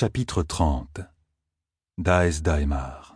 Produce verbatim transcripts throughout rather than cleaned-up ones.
Chapitre trente. Daes Daemar.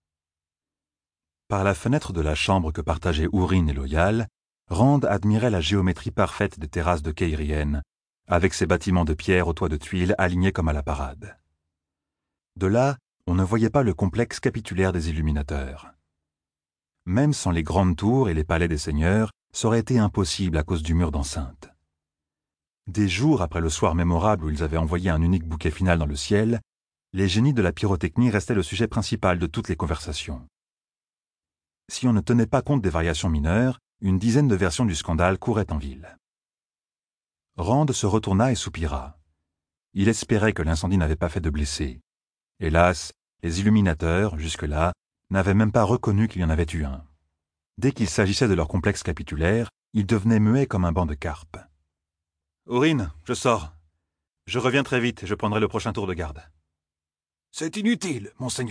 Par la fenêtre de la chambre que partageaient Ourine et Loial, Rand admirait la géométrie parfaite des terrasses de Cairhien, avec ses bâtiments de pierre aux toits de tuiles alignés comme à la parade. De là, on ne voyait pas le complexe capitulaire des illuminateurs. Même sans les grandes tours et les palais des seigneurs, ça aurait été impossible à cause du mur d'enceinte. Des jours après le soir mémorable où ils avaient envoyé un unique bouquet final dans le ciel, les génies de la pyrotechnie restaient le sujet principal de toutes les conversations. Si on ne tenait pas compte des variations mineures, une dizaine de versions du scandale couraient en ville. Rand se retourna et soupira. Il espérait que l'incendie n'avait pas fait de blessés. Hélas, les illuminateurs, jusque-là, n'avaient même pas reconnu qu'il y en avait eu un. Dès qu'il s'agissait de leur complexe capitulaire, ils devenaient muets comme un banc de carpes. « Ourine, je sors. Je reviens très vite et je prendrai le prochain tour de garde. »« C'est inutile, monseigneur. »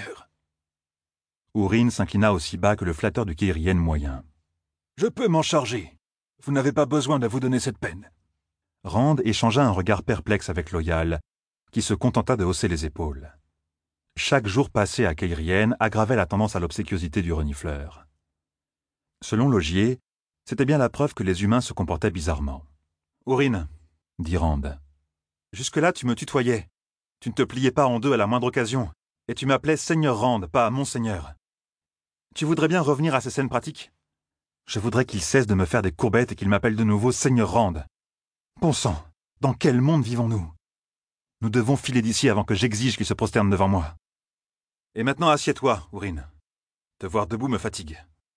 Ourine s'inclina aussi bas que le flatteur du Cairhien moyen. « Je peux m'en charger. Vous n'avez pas besoin de vous donner cette peine. » Rand échangea un regard perplexe avec Loial, qui se contenta de hausser les épaules. Chaque jour passé à Cairhien aggravait la tendance à l'obséquiosité du renifleur. Selon Logier, c'était bien la preuve que les humains se comportaient bizarrement. « Ourine, » dit Rand, « jusque-là tu me tutoyais. Tu ne te pliais pas en deux à la moindre occasion, et tu m'appelais Seigneur Rand, pas Monseigneur. Tu voudrais bien revenir à ces scènes pratiques ? Je voudrais qu'il cesse de me faire des courbettes et qu'il m'appelle de nouveau Seigneur Rand. Bon sang, dans quel monde vivons-nous ? Nous devons filer d'ici avant que j'exige qu'il se prosterne devant moi. Et maintenant assieds-toi, Ourine. Te voir debout me fatigue. »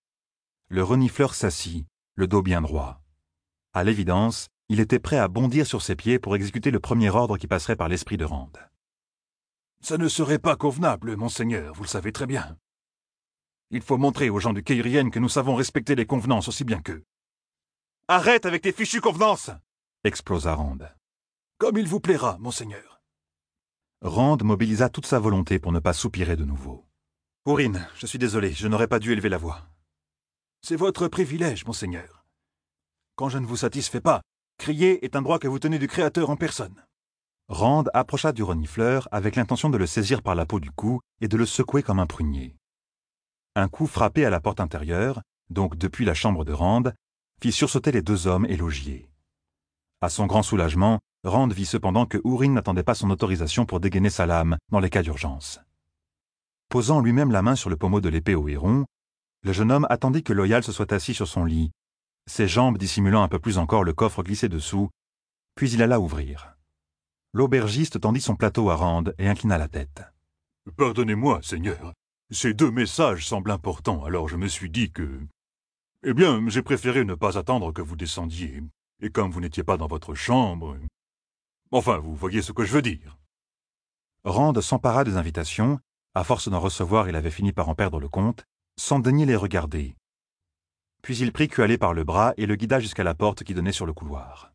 Le renifleur s'assit, le dos bien droit. À l'évidence, il était prêt à bondir sur ses pieds pour exécuter le premier ordre qui passerait par l'esprit de Rand. « Ça ne serait pas convenable, monseigneur, vous le savez très bien. Il faut montrer aux gens du Cairhien que nous savons respecter les convenances aussi bien qu'eux. »« Arrête avec tes fichues convenances !» explosa Rand. « Comme il vous plaira, monseigneur. » Rand mobilisa toute sa volonté pour ne pas soupirer de nouveau. « Ourine, je suis désolé, je n'aurais pas dû élever la voix. »« C'est votre privilège, monseigneur. Quand je ne vous satisfais pas, crier est un droit que vous tenez du Créateur en personne. » Rand approcha du renifleur avec l'intention de le saisir par la peau du cou et de le secouer comme un prunier. Un coup frappé à la porte intérieure, donc depuis la chambre de Rand, fit sursauter les deux hommes et Logier. À son grand soulagement, Rand vit cependant que Ourine n'attendait pas son autorisation pour dégainer sa lame dans les cas d'urgence. Posant lui-même la main sur le pommeau de l'épée au héron, le jeune homme attendit que Loial se soit assis sur son lit, ses jambes dissimulant un peu plus encore le coffre glissé dessous, puis il alla ouvrir. L'aubergiste tendit son plateau à Rand et inclina la tête. « Pardonnez-moi, Seigneur. Ces deux messages semblent importants, alors je me suis dit que... Eh bien, j'ai préféré ne pas attendre que vous descendiez. Et comme vous n'étiez pas dans votre chambre... Enfin, vous voyez ce que je veux dire. » Rand s'empara des invitations, à force d'en recevoir il avait fini par en perdre le compte, sans daigner les regarder. Puis il prit Kualé par le bras et le guida jusqu'à la porte qui donnait sur le couloir.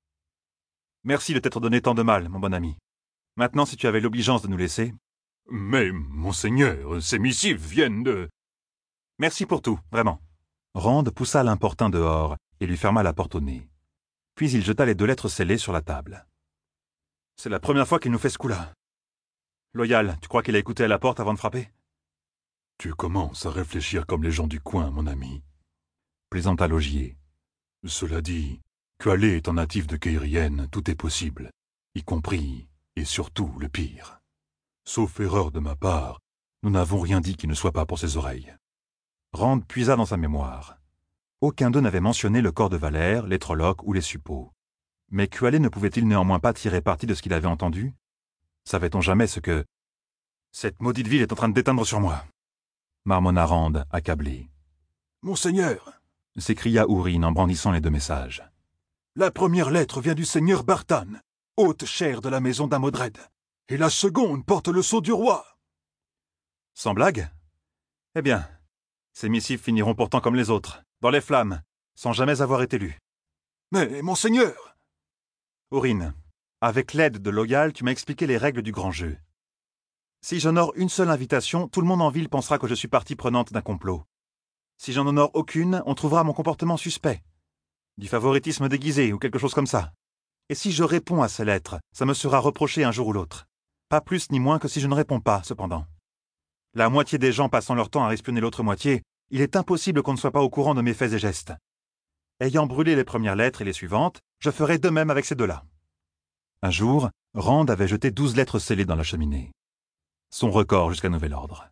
« Merci de t'être donné tant de mal, mon bon ami. Maintenant, si tu avais l'obligeance de nous laisser... »« Mais, monseigneur, ces missives viennent de... » « Merci pour tout, vraiment. » Rand poussa l'importun dehors et lui ferma la porte au nez. Puis il jeta les deux lettres scellées sur la table. « C'est la première fois qu'il nous fait ce coup-là. Loial, tu crois qu'il a écouté à la porte avant de frapper ? » ?»« Tu commences à réfléchir comme les gens du coin, mon ami. » plaisanta Logier. « Cela dit, Kualé étant natif de Cairhien, tout est possible, y compris et surtout le pire. Sauf erreur de ma part, nous n'avons rien dit qui ne soit pas pour ses oreilles. » Rand puisa dans sa mémoire. Aucun d'eux n'avait mentionné le corps de Valère, les Trollocs ou les suppôts. Mais Kualé ne pouvait-il néanmoins pas tirer parti de ce qu'il avait entendu ? Savait-on jamais ce que... « Cette maudite ville est en train de déteindre sur moi !» marmonna Rand, accablé. « Monseigneur !» s'écria Ourine en brandissant les deux messages. « La première lettre vient du seigneur Bartan, hôte cher de la maison d'Amodred, et la seconde porte le sceau du roi. »« Sans blague ? Eh bien, ces missives finiront pourtant comme les autres, dans les flammes, sans jamais avoir été lues. »« Mais, monseigneur !»« Ourine, avec l'aide de Loial, tu m'as expliqué les règles du grand jeu. Si j'honore une seule invitation, tout le monde en ville pensera que je suis partie prenante d'un complot. Si j'en honore aucune, on trouvera mon comportement suspect. Du favoritisme déguisé ou quelque chose comme ça. Et si je réponds à ces lettres, ça me sera reproché un jour ou l'autre. Pas plus ni moins que si je ne réponds pas, cependant. La moitié des gens passant leur temps à espionner l'autre moitié, il est impossible qu'on ne soit pas au courant de mes faits et gestes. Ayant brûlé les premières lettres et les suivantes, je ferai de même avec ces deux-là. Un jour, Rand avait jeté douze lettres scellées dans la cheminée. Son record jusqu'à nouvel ordre.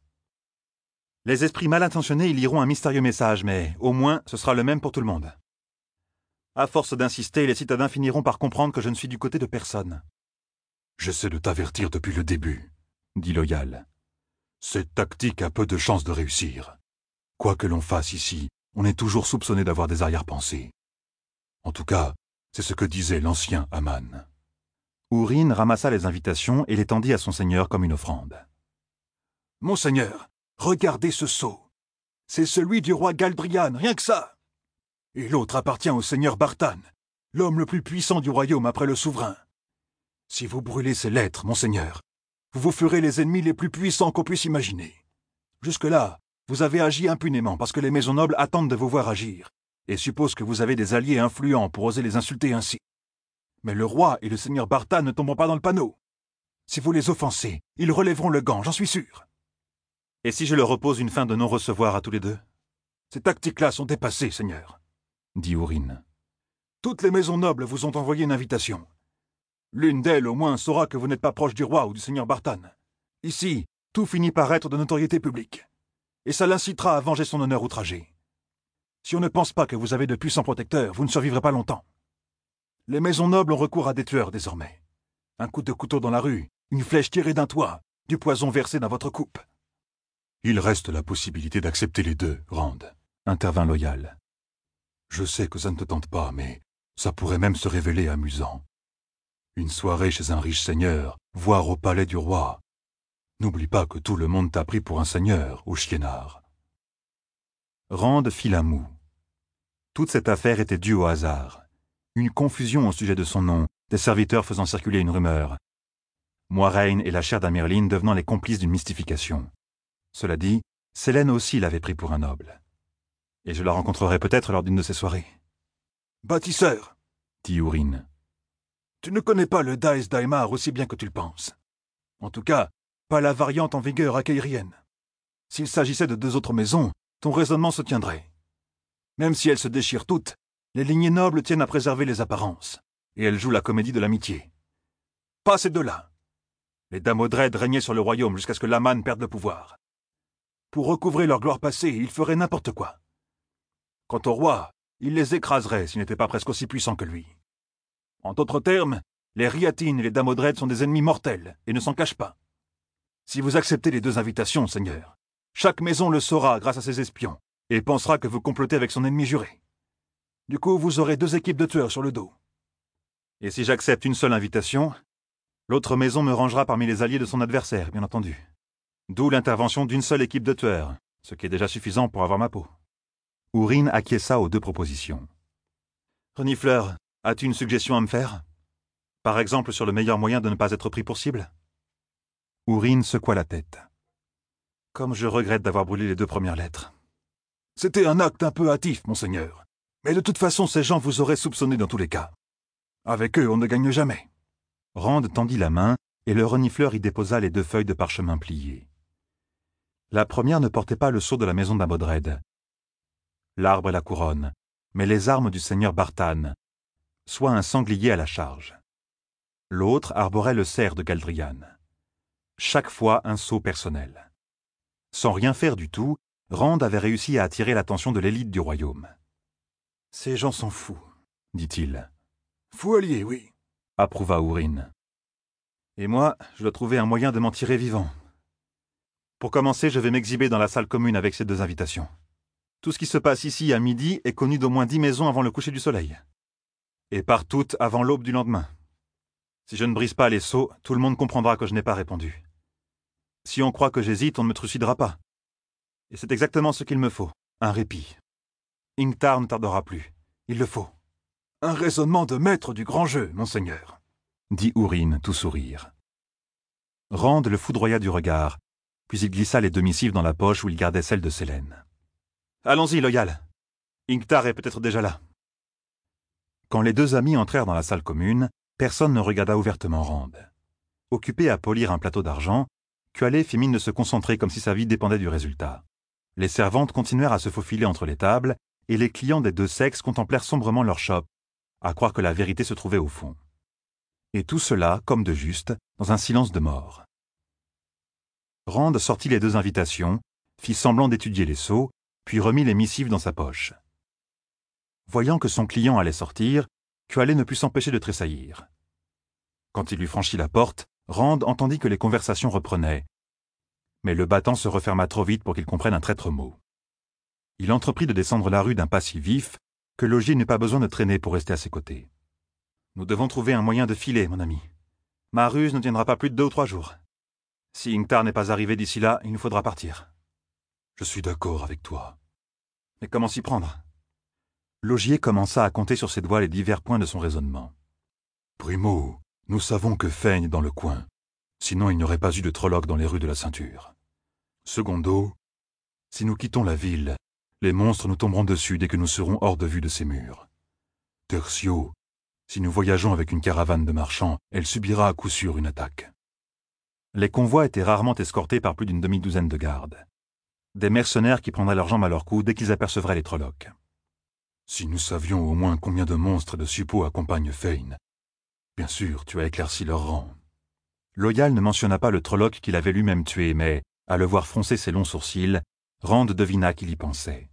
Les esprits mal intentionnés y liront un mystérieux message, mais au moins ce sera le même pour tout le monde. À force d'insister, les citadins finiront par comprendre que je ne suis du côté de personne. « J'essaie de t'avertir depuis le début, » dit Loyal. « Cette tactique a peu de chances de réussir. Quoi que l'on fasse ici, on est toujours soupçonné d'avoir des arrière-pensées. En tout cas, c'est ce que disait l'ancien Aman. » Urine ramassa les invitations et les tendit à son seigneur comme une offrande. « Monseigneur, regardez ce sceau. C'est celui du roi Galdrian, rien que ça. Et l'autre appartient au seigneur Bartan, l'homme le plus puissant du royaume après le souverain. Si vous brûlez ces lettres, monseigneur, vous vous ferez les ennemis les plus puissants qu'on puisse imaginer. Jusque-là, vous avez agi impunément parce que les maisons nobles attendent de vous voir agir et supposent que vous avez des alliés influents pour oser les insulter ainsi. Mais le roi et le seigneur Bartan ne tomberont pas dans le panneau. Si vous les offensez, ils relèveront le gant, j'en suis sûr. Et si je leur oppose une fin de non-recevoir à tous les deux? Ces tactiques-là sont dépassées, seigneur, dit Urine. Toutes les maisons nobles vous ont envoyé une invitation. L'une d'elles, au moins, saura que vous n'êtes pas proche du roi ou du seigneur Bartan. Ici, tout finit par être de notoriété publique. Et ça l'incitera à venger son honneur outragé. Si on ne pense pas que vous avez de puissants protecteurs, vous ne survivrez pas longtemps. Les maisons nobles ont recours à des tueurs désormais. Un coup de couteau dans la rue, une flèche tirée d'un toit, du poison versé dans votre coupe. Il reste la possibilité d'accepter les deux, Rand, intervint Loyal. Je sais que ça ne te tente pas, mais ça pourrait même se révéler amusant. Une soirée chez un riche seigneur, voire au palais du roi. N'oublie pas que tout le monde t'a pris pour un seigneur, au Chiénard. Rand fit la moue. Toute cette affaire était due au hasard. Une confusion au sujet de son nom, des serviteurs faisant circuler une rumeur. Moiraine et la chère d'Amerlin devenant les complices d'une mystification. Cela dit, Célène aussi l'avait pris pour un noble. Et je la rencontrerai peut-être lors d'une de ces soirées. « Bâtisseur !» dit Urine. « Tu ne connais pas le Daes Daimar aussi bien que tu le penses. En tout cas, pas la variante en vigueur à Cairhien. S'il s'agissait de deux autres maisons, ton raisonnement se tiendrait. Même si elles se déchirent toutes, les lignées nobles tiennent à préserver les apparences, et elles jouent la comédie de l'amitié. Pas ces deux-là. Les Damodred régnaient sur le royaume jusqu'à ce que l'Aman perde le pouvoir. Pour recouvrer leur gloire passée, ils feraient n'importe quoi. Quant au roi, il les écraserait s'il n'était pas presque aussi puissant que lui. En d'autres termes, les Riatines et les Damodred sont des ennemis mortels et ne s'en cachent pas. Si vous acceptez les deux invitations, seigneur, chaque maison le saura grâce à ses espions et pensera que vous complotez avec son ennemi juré. Du coup, vous aurez deux équipes de tueurs sur le dos. Et si j'accepte une seule invitation, l'autre maison me rangera parmi les alliés de son adversaire, bien entendu. D'où l'intervention d'une seule équipe de tueurs, ce qui est déjà suffisant pour avoir ma peau. Urine acquiesça aux deux propositions. Renifleur, as-tu une suggestion à me faire? Par exemple sur le meilleur moyen de ne pas être pris pour cible? Urine secoua la tête. Comme je regrette d'avoir brûlé les deux premières lettres. C'était un acte un peu hâtif, monseigneur. Mais de toute façon, ces gens vous auraient soupçonné dans tous les cas. Avec eux, on ne gagne jamais. Rand tendit la main, et le renifleur y déposa les deux feuilles de parchemin pliées. La première ne portait pas le sceau de la maison d'Amodred, l'arbre et la couronne, mais les armes du seigneur Bartan, soit un sanglier à la charge. L'autre arborait le cerf de Galdrian. Chaque fois un sceau personnel. Sans rien faire du tout, Rand avait réussi à attirer l'attention de l'élite du royaume. « Ces gens sont fous, » dit-il. « Fous alliés, oui. » approuva Urine. « Et moi, je dois trouver un moyen de m'en tirer vivant. Pour commencer, je vais m'exhiber dans la salle commune avec ces deux invitations. Tout ce qui se passe ici à midi est connu d'au moins dix maisons avant le coucher du soleil. Et par toutes avant l'aube du lendemain. Si je ne brise pas les sceaux, tout le monde comprendra que je n'ai pas répondu. Si on croit que j'hésite, on ne me trucidera pas. Et c'est exactement ce qu'il me faut, un répit. Ingtar ne tardera plus. Il le faut. »« Un raisonnement de maître du grand jeu, monseigneur, » dit Urine, tout sourire. Rand le foudroya du regard, puis il glissa les deux missives dans la poche où il gardait celle de Célène. « Allons-y, Loyal. Ingtar est peut-être déjà là. » Quand les deux amis entrèrent dans la salle commune, personne ne regarda ouvertement Rand. Occupé à polir un plateau d'argent, Kualé fit mine de se concentrer comme si sa vie dépendait du résultat. Les servantes continuèrent à se faufiler entre les tables, et les clients des deux sexes contemplèrent sombrement leur chope, à croire que la vérité se trouvait au fond. Et tout cela, comme de juste, dans un silence de mort. Rand sortit les deux invitations, fit semblant d'étudier les sceaux, puis remit les missives dans sa poche. Voyant que son client allait sortir, Kualé ne put s'empêcher de tressaillir. Quand il eut franchi la porte, Rand entendit que les conversations reprenaient. Mais le battant se referma trop vite pour qu'il comprenne un traître mot. Il entreprit de descendre la rue d'un pas si vif que Logier n'eut pas besoin de traîner pour rester à ses côtés. « Nous devons trouver un moyen de filer, mon ami. Ma ruse ne tiendra pas plus de deux ou trois jours. Si Ingtar n'est pas arrivé d'ici là, il nous faudra partir. »« Je suis d'accord avec toi. »« Mais comment s'y prendre ?» Logier commença à compter sur ses doigts les divers points de son raisonnement. « Primo, nous savons que Feigne est dans le coin. Sinon il n'y aurait pas eu de Trolloc dans les rues de la Ceinture. Secondo, si nous quittons la ville, les monstres nous tomberont dessus dès que nous serons hors de vue de ces murs. Tertio, si nous voyageons avec une caravane de marchands, elle subira à coup sûr une attaque. » Les convois étaient rarement escortés par plus d'une demi-douzaine de gardes. Des mercenaires qui prendraient leurs jambes à leur cou dès qu'ils apercevraient les Trollocs. Si nous savions au moins combien de monstres et de suppôts accompagnent Feigne. Bien sûr, tu as éclairci leur rang. Loyal ne mentionna pas le Trolloc qu'il avait lui-même tué, mais, à le voir froncer ses longs sourcils, Rand devina qu'il y pensait.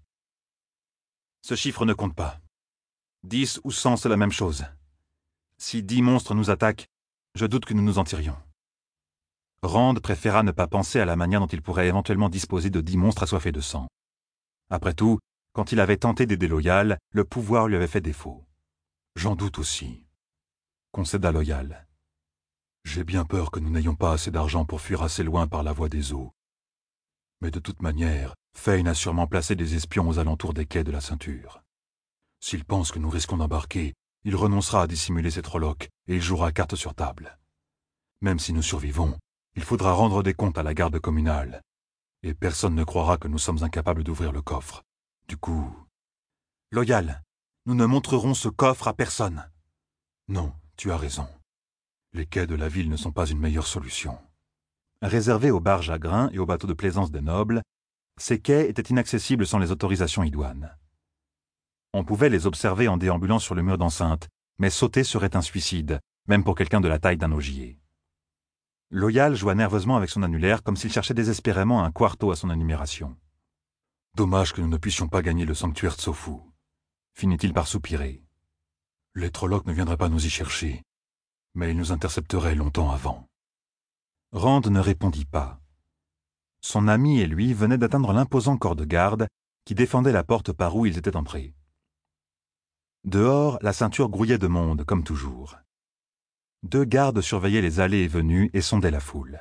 Ce chiffre ne compte pas. Dix ou cent, c'est la même chose. Si dix monstres nous attaquent, je doute que nous nous en tirions. Rand préféra ne pas penser à la manière dont il pourrait éventuellement disposer de dix monstres assoiffés de sang. Après tout, quand il avait tenté d'aider Loyal, le pouvoir lui avait fait défaut. J'en doute aussi, concéda Loyal. J'ai bien peur que nous n'ayons pas assez d'argent pour fuir assez loin par la voie des eaux. Mais de toute manière, Feigne a sûrement placé des espions aux alentours des quais de la Ceinture. S'il pense que nous risquons d'embarquer, il renoncera à dissimuler ses Trollocs et il jouera carte sur table. Même si nous survivons, il faudra rendre des comptes à la garde communale, et personne ne croira que nous sommes incapables d'ouvrir le coffre. Du coup... Loyal, nous ne montrerons ce coffre à personne. Non, tu as raison. Les quais de la ville ne sont pas une meilleure solution. Réservés aux barges à grains et aux bateaux de plaisance des nobles, ces quais étaient inaccessibles sans les autorisations idoines. On pouvait les observer en déambulant sur le mur d'enceinte, mais sauter serait un suicide, même pour quelqu'un de la taille d'un ogier. Loyal joua nerveusement avec son annulaire comme s'il cherchait désespérément un quarto à son énumération. « Dommage que nous ne puissions pas gagner le sanctuaire Tsofu, » finit-il par soupirer. « Les Trollocs ne viendraient pas nous y chercher, mais ils nous intercepteraient longtemps avant. » Rand ne répondit pas. Son ami et lui venaient d'atteindre l'imposant corps de garde qui défendait la porte par où ils étaient entrés. Dehors, la ceinture grouillait de monde, comme toujours. Deux gardes surveillaient les allées et venues et sondaient la foule.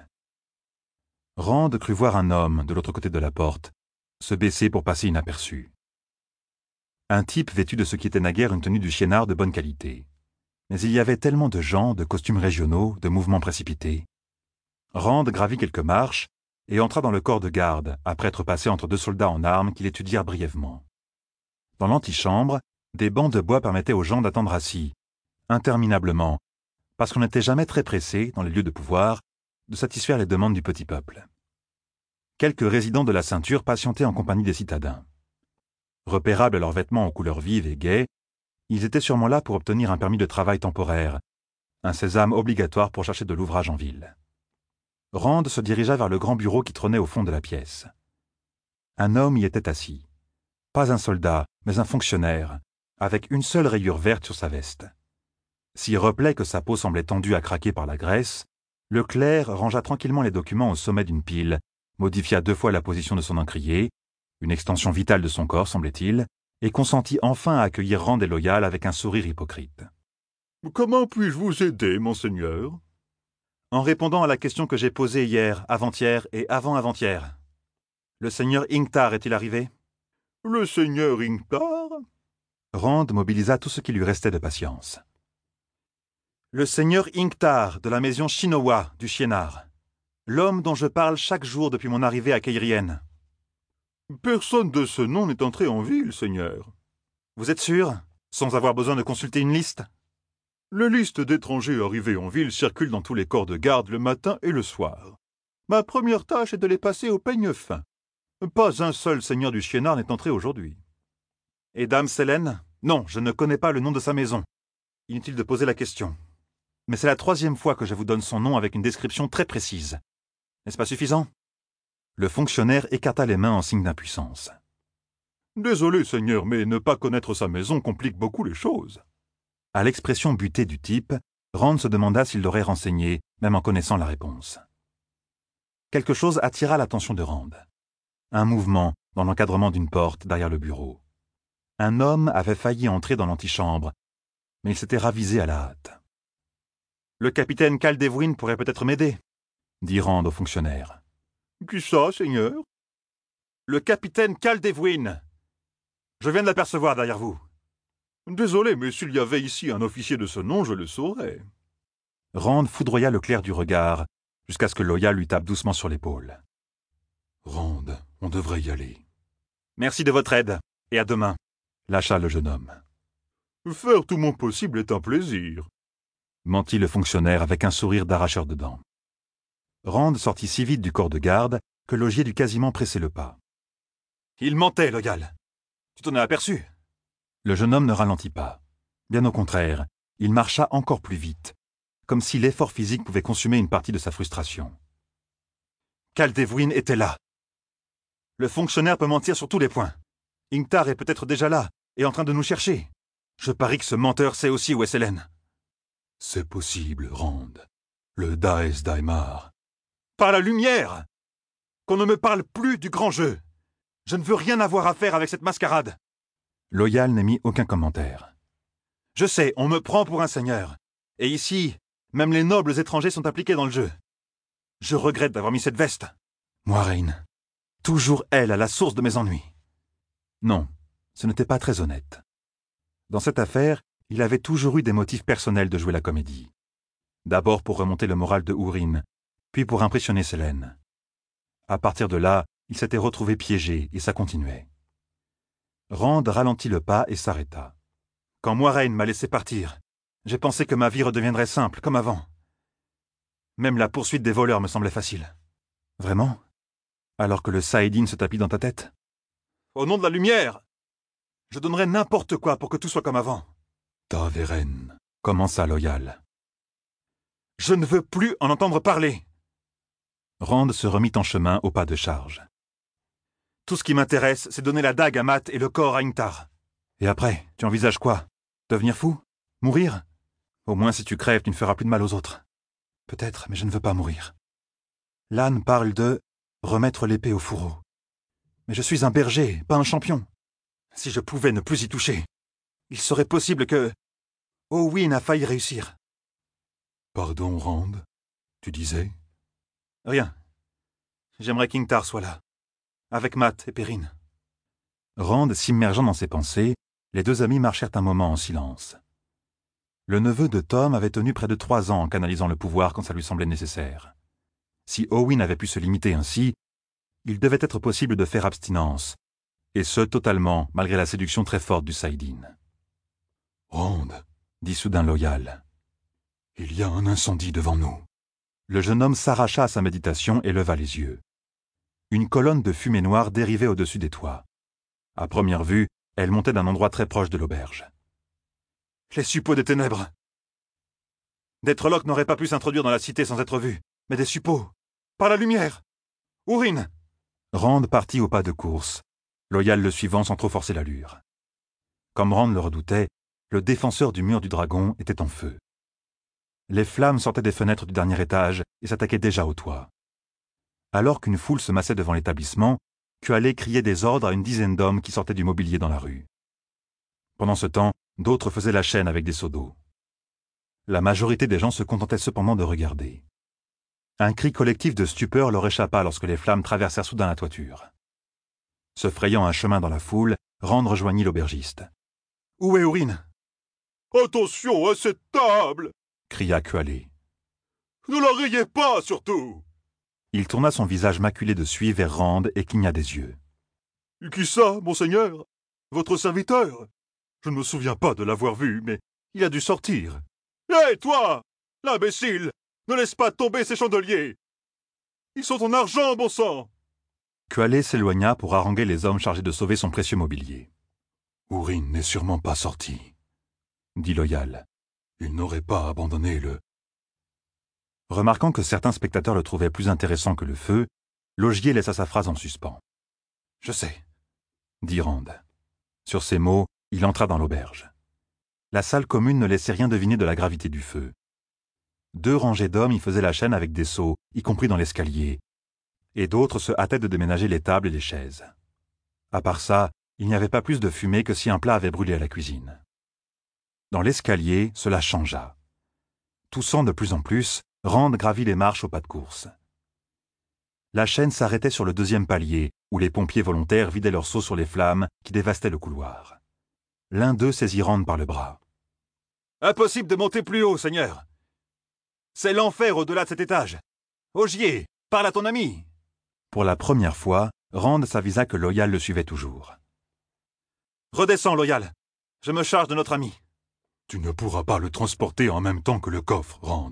Rand crut voir un homme, de l'autre côté de la porte, se baisser pour passer inaperçu. Un type vêtu de ce qui était naguère une tenue du Chiénard de bonne qualité. Mais il y avait tellement de gens, de costumes régionaux, de mouvements précipités. Rand gravit quelques marches et entra dans le corps de garde, après être passé entre deux soldats en armes qui l'étudièrent brièvement. Dans l'antichambre, des bancs de bois permettaient aux gens d'attendre assis, interminablement, parce qu'on n'était jamais très pressé, dans les lieux de pouvoir, de satisfaire les demandes du petit peuple. Quelques résidents de la ceinture patientaient en compagnie des citadins. Repérables à leurs vêtements aux couleurs vives et gaies, ils étaient sûrement là pour obtenir un permis de travail temporaire, un sésame obligatoire pour chercher de l'ouvrage en ville. Rand se dirigea vers le grand bureau qui trônait au fond de la pièce. Un homme y était assis. Pas un soldat, mais un fonctionnaire, avec une seule rayure verte sur sa veste. Si replet que sa peau semblait tendue à craquer par la graisse, le clerc rangea tranquillement les documents au sommet d'une pile, modifia deux fois la position de son encrier, une extension vitale de son corps, semblait-il, et consentit enfin à accueillir Rand et Loyal avec un sourire hypocrite. « Comment puis-je vous aider, monseigneur ?» En répondant à la question que j'ai posée hier, avant-hier et avant-avant-hier. Le seigneur Ingtar est-il arrivé ? Le seigneur Ingtar ? Rand mobilisa tout ce qui lui restait de patience. Le seigneur Ingtar de la maison Shinowa du Chiénard. L'homme dont je parle chaque jour depuis mon arrivée à Keirien. Personne de ce nom n'est entré en ville, seigneur. Vous êtes sûr, sans avoir besoin de consulter une liste ? Les listes d'étrangers arrivés en ville circulent dans tous les corps de garde le matin et le soir. Ma première tâche est de les passer au peigne fin. Pas un seul seigneur du Chiénard n'est entré aujourd'hui. Et dame Sélène? Non, je ne connais pas le nom de sa maison. Inutile de poser la question. Mais c'est la troisième fois que je vous donne son nom avec une description très précise. N'est-ce pas suffisant? Le fonctionnaire écarta les mains en signe d'impuissance. Désolé, seigneur, mais ne pas connaître sa maison complique beaucoup les choses. À l'expression butée du type, Rand se demanda s'il l'aurait renseigné, même en connaissant la réponse. Quelque chose attira l'attention de Rand. Un mouvement dans l'encadrement d'une porte derrière le bureau. Un homme avait failli entrer dans l'antichambre, mais il s'était ravisé à la hâte. « Le capitaine Caldevwin pourrait peut-être m'aider, » dit Rand au fonctionnaire. « Qui ça, seigneur ?»« Le capitaine Caldevwin. Je viens de l'apercevoir derrière vous. » « Désolé, mais s'il y avait ici un officier de ce nom, je le saurais. » Rand foudroya le clair du regard, jusqu'à ce que Loyal lui tape doucement sur l'épaule. « Rand, on devrait y aller. »« Merci de votre aide, et à demain. » lâcha le jeune homme. « Faire tout mon possible est un plaisir. » mentit le fonctionnaire avec un sourire d'arracheur de dents. Rand sortit si vite du corps de garde que Logier dut quasiment presser le pas. « Il mentait, Loyal. Tu t'en as aperçu ?» Le jeune homme ne ralentit pas. Bien au contraire, il marcha encore plus vite, comme si l'effort physique pouvait consumer une partie de sa frustration. Caldevwin était là. Le fonctionnaire peut mentir sur tous les points. Ingtar est peut-être déjà là, et en train de nous chercher. Je parie que ce menteur sait aussi où est Sélène. C'est possible, Rand. Le Daes Daimar. Par la lumière! Qu'on ne me parle plus du grand jeu. Je ne veux rien avoir à faire avec cette mascarade. Loyal n'émit aucun commentaire. Je sais, on me prend pour un seigneur. Et ici, même les nobles étrangers sont impliqués dans le jeu. Je regrette d'avoir mis cette veste. Moiraine, toujours elle à la source de mes ennuis. Non, ce n'était pas très honnête. Dans cette affaire, il avait toujours eu des motifs personnels de jouer la comédie. D'abord pour remonter le moral de Ourine, puis pour impressionner Sélène. À partir de là, il s'était retrouvé piégé et ça continuait. Rand ralentit le pas et s'arrêta. Quand Moiraine m'a laissé partir, j'ai pensé que ma vie redeviendrait simple, comme avant. Même la poursuite des voleurs me semblait facile. Vraiment? Alors que le Saïdine se tapit dans ta tête? Au nom de la lumière! Je donnerais n'importe quoi pour que tout soit comme avant. Ta'veren, commença Loyal. Je ne veux plus en entendre parler. Rand se remit en chemin au pas de charge. Tout ce qui m'intéresse, c'est donner la dague à Mat et le corps à Ingtar. Et après, tu envisages quoi? Devenir fou? Mourir? Au moins si tu crèves, tu ne feras plus de mal aux autres. Peut-être, mais je ne veux pas mourir. L'âne parle de remettre l'épée au fourreau. Mais je suis un berger, pas un champion. Si je pouvais ne plus y toucher, il serait possible que Owen a failli réussir. Pardon, Rand, tu disais? Rien. J'aimerais qu'Ingtar soit là, avec Mat et Perrine. Rand s'immergeant dans ses pensées, les deux amis marchèrent un moment en silence. Le neveu de Tom avait tenu près de trois ans en canalisant le pouvoir quand ça lui semblait nécessaire. Si Owen avait pu se limiter ainsi, il devait être possible de faire abstinence, et ce totalement malgré la séduction très forte du Saïdine. « Rand, dit soudain Loyal, il y a un incendie devant nous. » Le jeune homme s'arracha à sa méditation et leva les yeux. Une colonne de fumée noire dérivait au-dessus des toits. À première vue, elle montait d'un endroit très proche de l'auberge. Les suppôts des ténèbres. Deathlock n'aurait pas pu s'introduire dans la cité sans être vu, mais des suppôts. Par la lumière. Ourine. Rand partit au pas de course, Loyal le suivant sans trop forcer l'allure. Comme Rand le redoutait, le défenseur du mur du dragon était en feu. Les flammes sortaient des fenêtres du dernier étage et s'attaquaient déjà au toit. Alors qu'une foule se massait devant l'établissement, Kualé criait des ordres à une dizaine d'hommes qui sortaient du mobilier dans la rue. Pendant ce temps, d'autres faisaient la chaîne avec des seaux d'eau. La majorité des gens se contentaient cependant de regarder. Un cri collectif de stupeur leur échappa lorsque les flammes traversèrent soudain la toiture. Se frayant un chemin dans la foule, Rand rejoignit l'aubergiste. « Où est Ourine ?»« Attention à cette table !» cria Kualé. « Ne la rayez pas, surtout !» Il tourna son visage maculé de suie vers Rand et cligna des yeux. « Qui ça, monseigneur? Votre serviteur? Je ne me souviens pas de l'avoir vu, mais il a dû sortir. Hé, toi! L'imbécile! Ne laisse pas tomber ces chandeliers! Ils sont ton argent, bon sang! Kualé s'éloigna pour haranguer les hommes chargés de sauver son précieux mobilier. Urine n'est sûrement pas sorti, dit Loyal. Il n'aurait pas abandonné le... Remarquant que certains spectateurs le trouvaient plus intéressant que le feu, Laugier laissa sa phrase en suspens. Je sais, dit Rand. Sur ces mots, il entra dans l'auberge. La salle commune ne laissait rien deviner de la gravité du feu. Deux rangées d'hommes y faisaient la chaîne avec des seaux, y compris dans l'escalier, et d'autres se hâtaient de déménager les tables et les chaises. À part ça, il n'y avait pas plus de fumée que si un plat avait brûlé à la cuisine. Dans l'escalier, cela changea. Toussant de plus en plus, Rand gravit les marches au pas de course. La chaîne s'arrêtait sur le deuxième palier, où les pompiers volontaires vidaient leurs seaux sur les flammes qui dévastaient le couloir. L'un d'eux saisit Rand par le bras. « Impossible de monter plus haut, Seigneur. C'est l'enfer au-delà de cet étage. Ogier, parle à ton ami !» Pour la première fois, Rand s'avisa que Loyal le suivait toujours. « Redescends, Loyal. Je me charge de notre ami. » « Tu ne pourras pas le transporter en même temps que le coffre, Rand.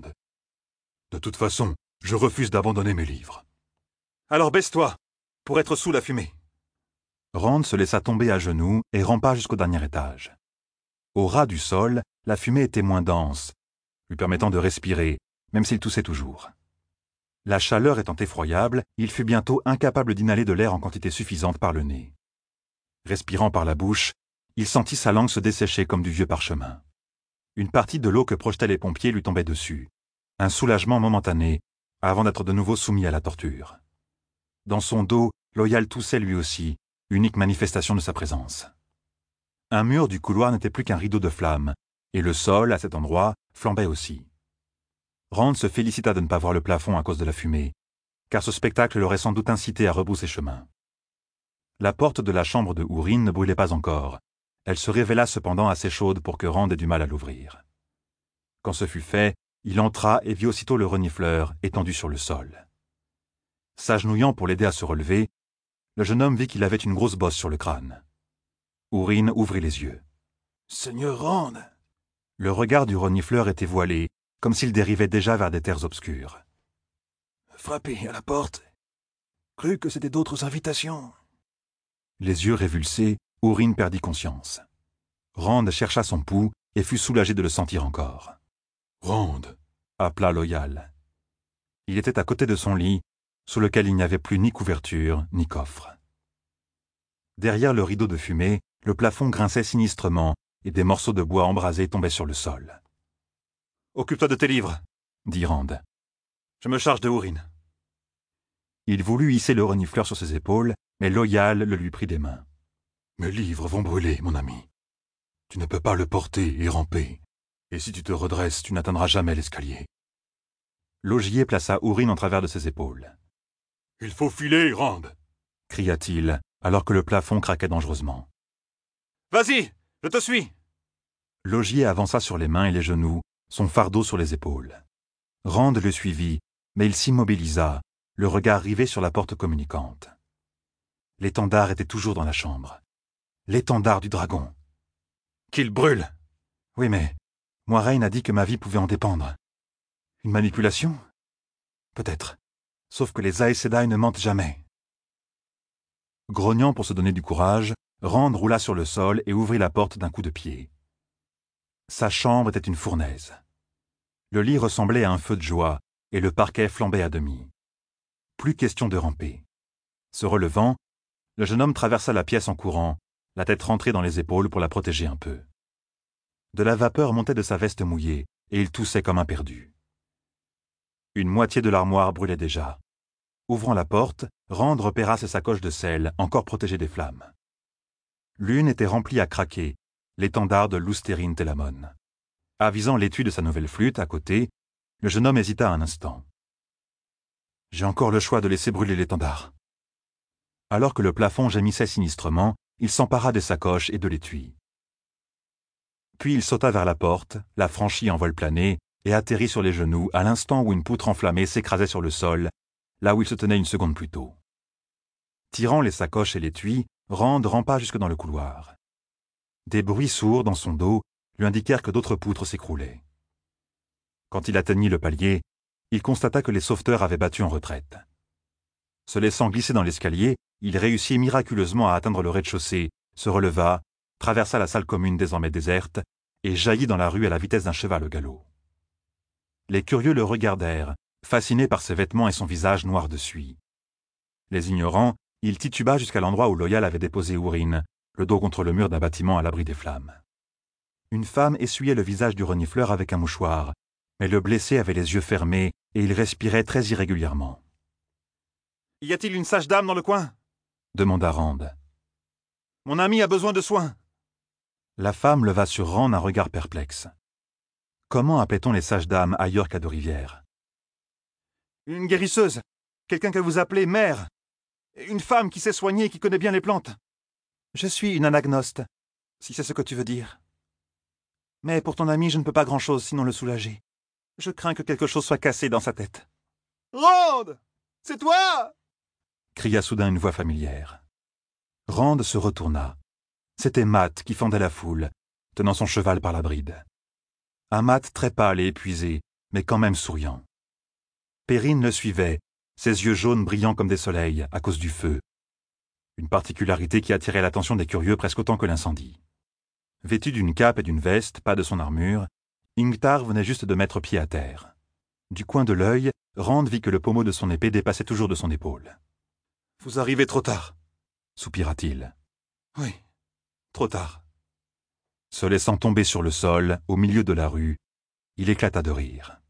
De toute façon, je refuse d'abandonner mes livres. »« Alors baisse-toi, pour être sous la fumée. » Rand se laissa tomber à genoux et rampa jusqu'au dernier étage. Au ras du sol, la fumée était moins dense, lui permettant de respirer, même s'il toussait toujours. La chaleur étant effroyable, il fut bientôt incapable d'inhaler de l'air en quantité suffisante par le nez. Respirant par la bouche, il sentit sa langue se dessécher comme du vieux parchemin. Une partie de l'eau que projetaient les pompiers lui tombait dessus. Un soulagement momentané, avant d'être de nouveau soumis à la torture. Dans son dos, Loyal toussait lui aussi, unique manifestation de sa présence. Un mur du couloir n'était plus qu'un rideau de flammes, et le sol, à cet endroit, flambait aussi. Rand se félicita de ne pas voir le plafond à cause de la fumée, car ce spectacle l'aurait sans doute incité à rebrousser chemin. La porte de la chambre de Urine ne brûlait pas encore. Elle se révéla cependant assez chaude pour que Rand ait du mal à l'ouvrir. Quand ce fut fait, il entra et vit aussitôt le renifleur étendu sur le sol. S'agenouillant pour l'aider à se relever, le jeune homme vit qu'il avait une grosse bosse sur le crâne. Urine ouvrit les yeux. « Seigneur Rand !» Le regard du renifleur était voilé, comme s'il dérivait déjà vers des terres obscures. « Frappé à la porte. Cru que c'était d'autres invitations. » Les yeux révulsés, Urine perdit conscience. Rand chercha son pouls et fut soulagé de le sentir encore. « Rand !» appela Loyal. Il était à côté de son lit, sous lequel il n'y avait plus ni couverture ni coffre. Derrière le rideau de fumée, le plafond grinçait sinistrement et des morceaux de bois embrasés tombaient sur le sol. « Occupe-toi de tes livres, » dit Rand. « Je me charge de Urine. » Il voulut hisser le renifleur sur ses épaules, mais Loyal le lui prit des mains. « Mes livres vont brûler, mon ami. Tu ne peux pas le porter et ramper. Et si tu te redresses, tu n'atteindras jamais l'escalier. » Laugier plaça Urine en travers de ses épaules. « Il faut filer, Rand !» cria-t-il, alors que le plafond craquait dangereusement. « Vas-y, je te suis !» Laugier avança sur les mains et les genoux, son fardeau sur les épaules. Rand le suivit, mais il s'immobilisa, le regard rivé sur la porte communicante. L'étendard était toujours dans la chambre. L'étendard du dragon. Qu'il brûle! Oui, mais Moiraine a dit que ma vie pouvait en dépendre. Une manipulation? Peut-être. Sauf que les Aes Sedai ne mentent jamais. Grognant pour se donner du courage, Rand roula sur le sol et ouvrit la porte d'un coup de pied. Sa chambre était une fournaise. Le lit ressemblait à un feu de joie, et le parquet flambait à demi. Plus question de ramper. Se relevant, le jeune homme traversa la pièce en courant, la tête rentrée dans les épaules pour la protéger un peu. De la vapeur montait de sa veste mouillée, et il toussait comme un perdu. Une moitié de l'armoire brûlait déjà. Ouvrant la porte, Rand repéra ses sacoches de sel, encore protégées des flammes. L'une était remplie à craquer, l'étendard de Lousterine Telamon. Avisant l'étui de sa nouvelle flûte à côté, le jeune homme hésita un instant. « J'ai encore le choix de laisser brûler l'étendard. » Alors que le plafond gémissait sinistrement, il s'empara des sacoches et de l'étui. Puis il sauta vers la porte, la franchit en vol plané et atterrit sur les genoux à l'instant où une poutre enflammée s'écrasait sur le sol, là où il se tenait une seconde plus tôt. Tirant les sacoches et l'étui, Rand rampa jusque dans le couloir. Des bruits sourds dans son dos lui indiquèrent que d'autres poutres s'écroulaient. Quand il atteignit le palier, il constata que les sauveteurs avaient battu en retraite. Se laissant glisser dans l'escalier, il réussit miraculeusement à atteindre le rez-de-chaussée, se releva, traversa la salle commune désormais déserte, et jaillit dans la rue à la vitesse d'un cheval au galop. Les curieux le regardèrent, fascinés par ses vêtements et son visage noir de suie. Les ignorants, il tituba jusqu'à l'endroit où Loyal avait déposé Ourine, le dos contre le mur d'un bâtiment à l'abri des flammes. Une femme essuyait le visage du renifleur avec un mouchoir, mais le blessé avait les yeux fermés et il respirait très irrégulièrement. « Y a-t-il une sage-dame dans le coin ?» demanda Rand. « Mon ami a besoin de soins. » La femme leva sur Rand un regard perplexe. Comment appelait-on les sages-dames ailleurs qu'à Deux-Rivières? Une guérisseuse, quelqu'un que vous appelez mère, une femme qui sait soigner et qui connaît bien les plantes. Je suis une anagnoste, si c'est ce que tu veux dire. Mais pour ton ami, je ne peux pas grand-chose sinon le soulager. Je crains que quelque chose soit cassé dans sa tête. « Rand! C'est toi !» cria soudain une voix familière. Rand se retourna. C'était Matt qui fendait la foule, tenant son cheval par la bride. Un Matt très pâle et épuisé, mais quand même souriant. Perrine le suivait, ses yeux jaunes brillant comme des soleils à cause du feu. Une particularité qui attirait l'attention des curieux presque autant que l'incendie. Vêtu d'une cape et d'une veste, pas de son armure, Ingtar venait juste de mettre pied à terre. Du coin de l'œil, Rand vit que le pommeau de son épée dépassait toujours de son épaule. « Vous arrivez trop tard, » soupira-t-il. « Oui, trop tard. » Se laissant tomber sur le sol, au milieu de la rue, il éclata de rire.